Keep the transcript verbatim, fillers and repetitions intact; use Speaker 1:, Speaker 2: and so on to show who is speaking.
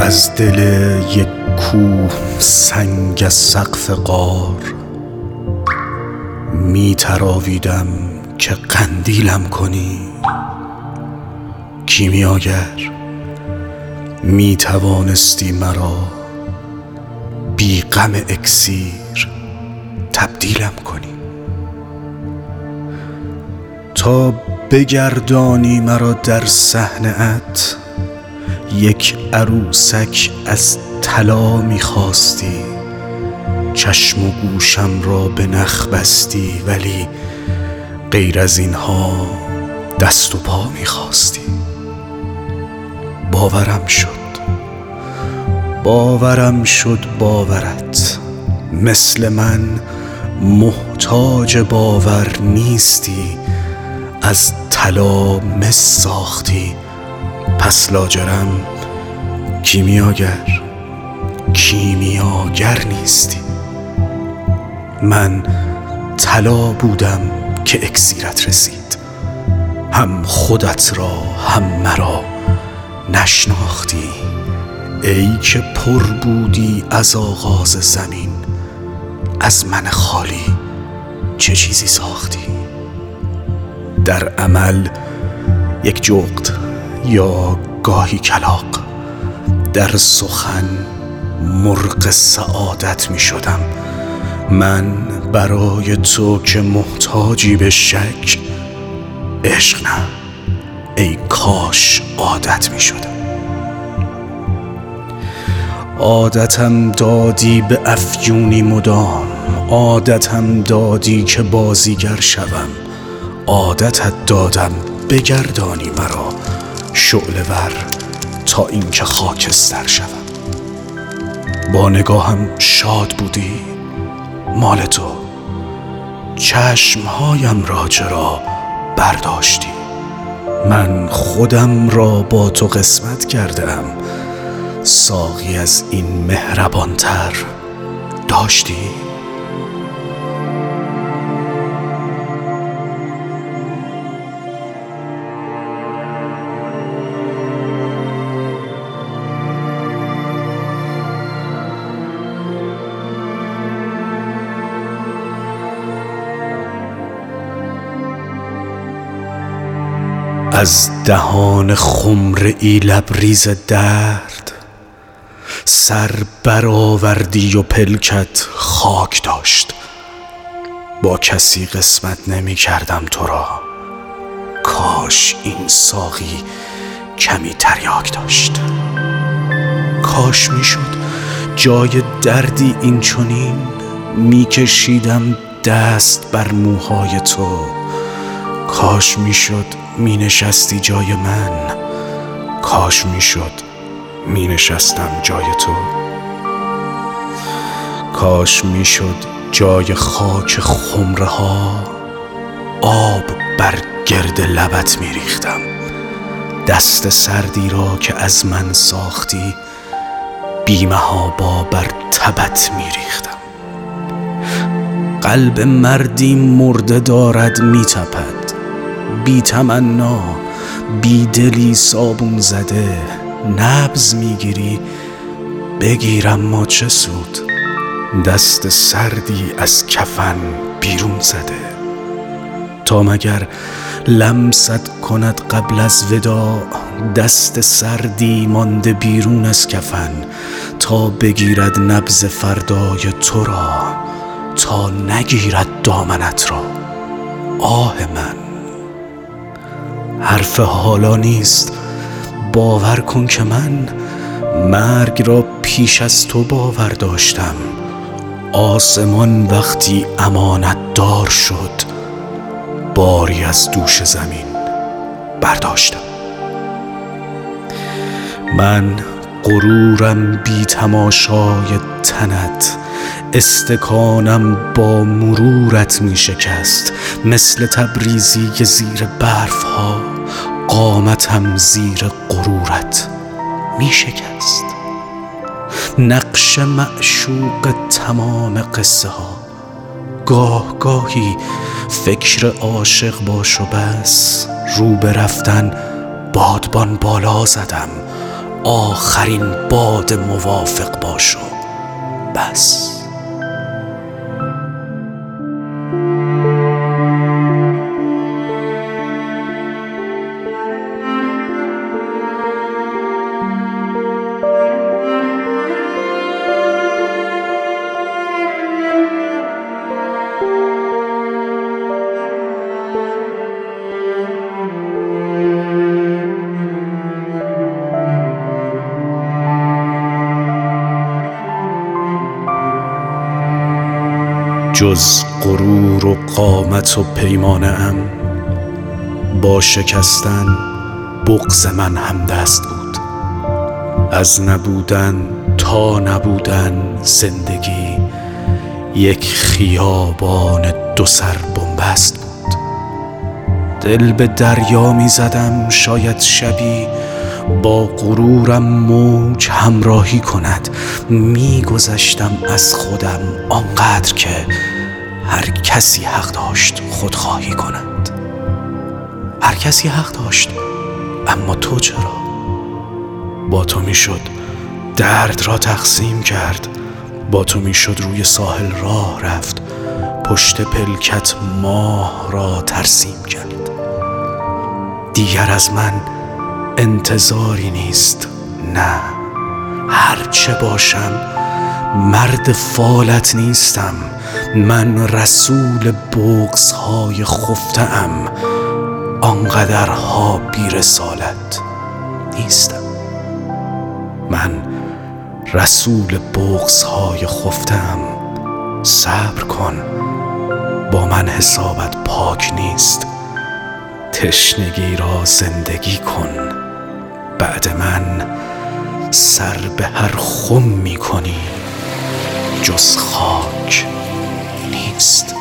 Speaker 1: از دل یک کوه سنگ از سقف غار می تراویدم که قندیلم کنی. کیمیاگر می توانستی مرا بی غم اکسیر تبدیلم کنی، تا بگردانی مرا در صحنه‌ات. یک عروسک از طلا می‌خواستی، چشم و گوشم را به نخ بستی، ولی غیر از اینها دست و پا می‌خواستی. باورم شد باورم شد باورت مثل من محتاج باور نیستی. از طلا مس ساختی، پس لاجرم کیمیاگر کیمیاگر نیستی. من طلا بودم که اکسیرت رسید، هم خودت را هم مرا نشناختی. ای که پر بودی از آغاز زمین، از من خالی چه چیزی ساختی؟ در عمل یک جغد یا گاهی کلاغ، در سخن مرغ سعادت می شدم. من برای تو که محتاجی به شک، عشق نه ای کاش عادت می شدم. عادتم دادی به افیونی مدام، عادتم دادی که بازیگر شوم. عادتت دادم بگردانی مرا شعله ور تا اینکه خاکستر شوم. با نگاهم شاد بودی، مال تو. چشمهایم را چرا برداشتی؟ من خودم را با تو قسمت کردم. ساقی از این مهربانتر داشتی؟ از دهان خمره‌ای لبریز درد، سر برآوردی و پلکت خاک داشت. با کسی قسمت نمی کردم تو را، کاش این ساقی کمی تریاک داشت. کاش می شد جای دردی این چنین می کشیدم دست بر موهای تو. کاش می شد می نشستی جای من، کاش می شد می نشستم جای تو. کاش می شد جای خاک خمره ها آب بر گرد لبت می ریختم. دست سردی را که از من ساختی بی محابا بر تبت می ریختم. قلب مردی مرده دارد می تپد، بی تمنا بی دلی صابون زده. نبض میگیری بگیرم ما چه سود، دست سردی از کفن بیرون زده. تا مگر لمست کند قبل از وداع، دست سردی مانده بیرون از کفن. تا بگیرد نبض فردای تو را، تا نگیرد دامنت را آه من. حرف حالا نیست، باور کن که من مرگ را پیش از تو باور داشتم. آسمان وقتی امانت دار شد، باری از دوش زمین برداشتم. من غرورم بی تماشای تنت، استکانم با مرورت می شکست. مثل تبریزی زیر برف ها، قامتم زیر غرورت می شکست. نقش معشوق تمام قصه ها، گاه گاهی فکر عاشق باش و بس. رو به رفتن بادبان بالا زدم، آخرین باد موافق باش و بس. جز غرور و قامت و پیمانه ام، با شکستن بغض من هم دست بود. از نبودن تا نبودن زندگی یک خیابان دو سر بنبست بود. دل به دریا می زدم شاید شبی با غرورم موج همراهی کند. می گذشتم از خودم آنقدر که هر کسی حق داشت خودخواهی کند. هر کسی حق داشت، اما تو چرا؟ با تو می شد درد را تقسیم کرد، با تو می شد روی ساحل راه رفت، پشت پلکت ماه را ترسیم کرد. دیگر از من انتظاری نیست، نه، هرچه باشم مرد فالت نیستم. من رسول بغض‌های خفته ام، آنقدرها بی رسالت نیستم. من رسول بغض‌های خفته ام. صبر کن، با من حسابت پاک نیست. تشنگی را زندگی کن، بعد من سر به هر خم می کنی، جز خاک نیست.